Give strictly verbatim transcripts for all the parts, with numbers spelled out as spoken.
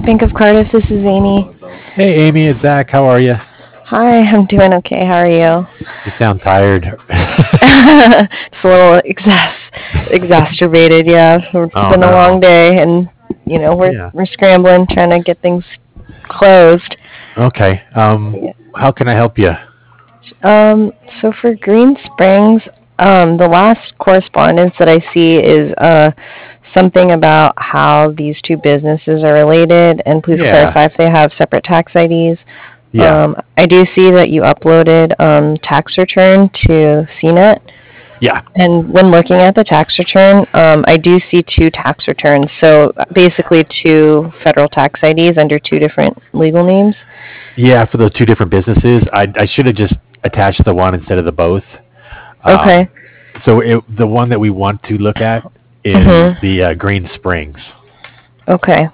Bank of Cardiff, this is Amy. Hey, Amy, it's Zach. How are you? Hi, I'm doing okay. How are you? You sound tired. It's a little exas- exacerbated, yeah. It's Oh been a long no. day, and you know we're Yeah. we're scrambling, trying to get things closed. Okay. Um, Yeah. how can I help you? Um, so for Green Springs, um, the last correspondence that I see is uh something about how these two businesses are related, and please Yeah. clarify if they have separate tax I Ds. Yeah. Um, I do see that you uploaded um, tax return to C net, Yeah. and when looking at the tax return, um, I do see two tax returns. So basically, two federal tax I Ds under two different legal names. Yeah. For those two different businesses, I I should have just attached the one instead of the both. Um, Okay. so it, the one that we want to look at is Mm-hmm. the uh, Green Springs, Okay.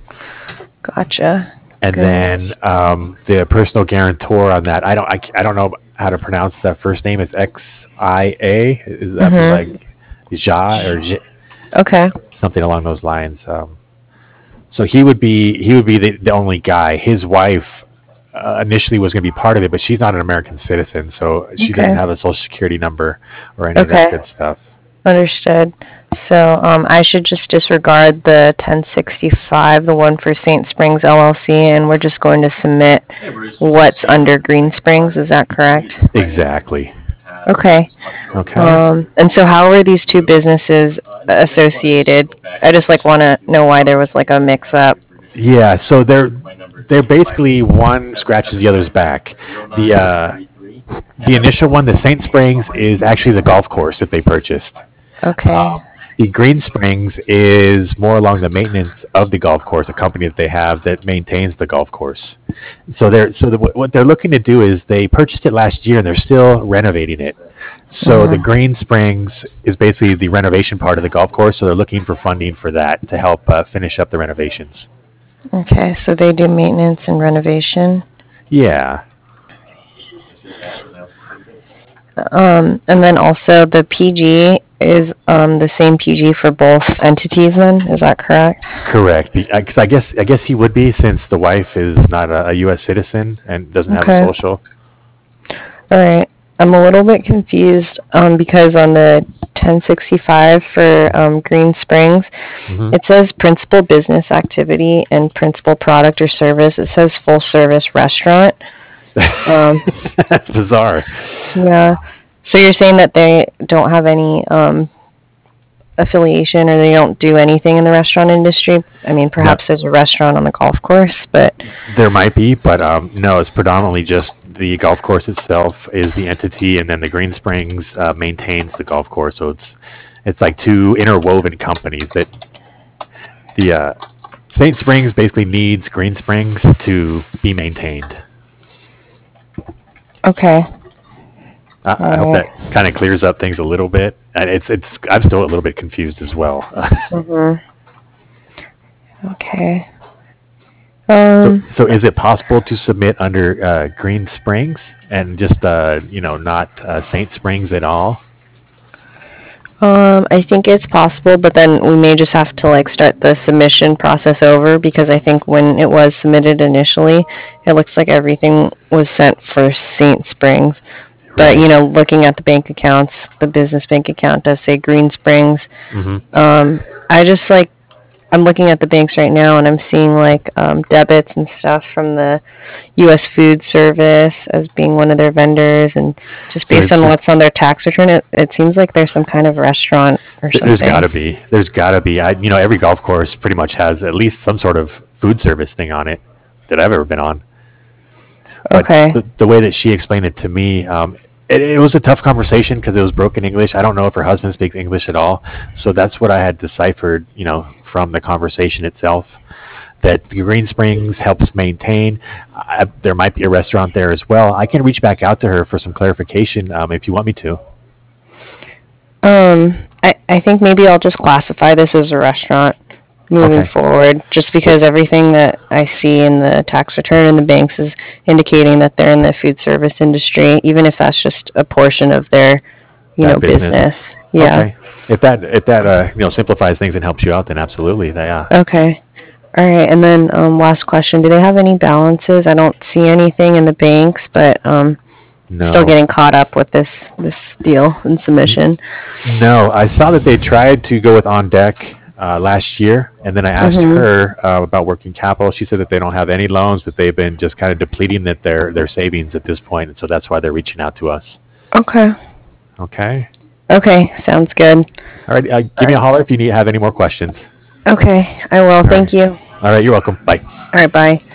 Gotcha. and then Greens. um, the personal guarantor on that. I don't I, c- I don't know how to pronounce that first name. It's X I A. Is that Mm-hmm. like Ja or J, Okay. something along those lines? Um, So he would be he would be the, the only guy. His wife uh, initially was going to be part of it, but she's not an American citizen, so she doesn't Okay. have a social security number or any of that Okay. good stuff. Understood. So um, I should just disregard the ten sixty-five, the one for Saint Springs L L C, and we're just going to submit what's under Green Springs. Is that correct? Exactly. Okay. Okay. Um, and so how are these two businesses associated? I just like want to know why there was like a mix up. Yeah. So they're they're basically one scratches the other's back. The uh, the initial one, the Saint Springs, is actually the golf course that they purchased. Okay. The Green Springs is more along the maintenance of the golf course, a company that they have that maintains the golf course. So they're so the, what they're looking to do is they purchased it last year and they're still renovating it. So the Hmm. Green Springs is basically the renovation part of the golf course. So they're looking for funding for that to help uh, finish up the renovations. Okay, so they do maintenance and renovation. Yeah, Um, and then also the P G is um, the same P G for both entities. Then is that correct? correct. Because I guess I guess he would be since the wife is not a, a U S citizen and doesn't have a Okay. social. All right. I'm a little bit confused um, because on the ten sixty-five for um, Green Springs, Hmm. it says principal business activity and principal product or service. It says full service restaurant. Um, That's bizarre. yeah. So you're saying that they don't have any um, affiliation or they don't do anything in the restaurant industry? I mean, No, perhaps there's a restaurant on the golf course, but there might be, but um, no, it's predominantly just the golf course itself is the entity, and then the Green Springs uh, maintains the golf course. So it's it's like two interwoven companies that the uh, Saint Springs basically needs Green Springs to be maintained. okay. I, I hope All that right. kind of clears up things a little bit. And it's it's I'm still a little bit confused as well. Mm-hmm. Okay. so Um, so is it possible to submit under uh, Green Springs and just uh, you know not uh, Saint Springs at all? Um, I think it's possible, but then we may just have to like start the submission process over because I think when it was submitted initially, it looks like everything was sent for Saint Springs. But you Right. know, looking at the bank accounts, the business bank account does say Green Springs. Hmm. Um, I just like I'm looking at the banks right now and I'm seeing like um, debits and stuff from the U S Food Service as being one of their vendors, and just So based it's on just what's on their tax return, it, it seems like there's some kind of restaurant or th- there's got something. to be there's got to be I you know every golf course pretty much has at least some sort of food service thing on it that I've ever been on. But Okay. the, the way that she explained it to me, um, it, it was a tough conversation because it was broken English. I don't know if her husband speaks English at all, so that's what I had deciphered, you know, from the conversation itself. That the Green Springs helps maintain. I, there might be a restaurant there as well. I can reach back out to her for some clarification um, if you want me to. Um, I, I think maybe I'll just classify this as a restaurant moving Okay. forward, just So because everything that I see in the tax return in the banks is indicating that they're in the food service industry, even if that's just a portion of their, you know, that business. business. Yeah. Okay. If that if that uh, you know simplifies things and helps you out, then absolutely. Yeah. Okay. All right, and then um, last question: do they have any balances? I don't see anything in the banks, but um, still No. getting caught up with this this deal and submission. No, I saw that they tried to go with On Deck uh, last year, and then I asked Mm-hmm. her uh, about working capital. She said that they don't have any loans, but they've been just kind of depleting that their their savings at this point, and so that's why they're reaching out to us. Okay. Okay. Okay, sounds good. All right. Uh, All give me a right. holler if you need have any more questions. Okay, I will. All right. Thank you. All All right. You're welcome. Bye. right, bye.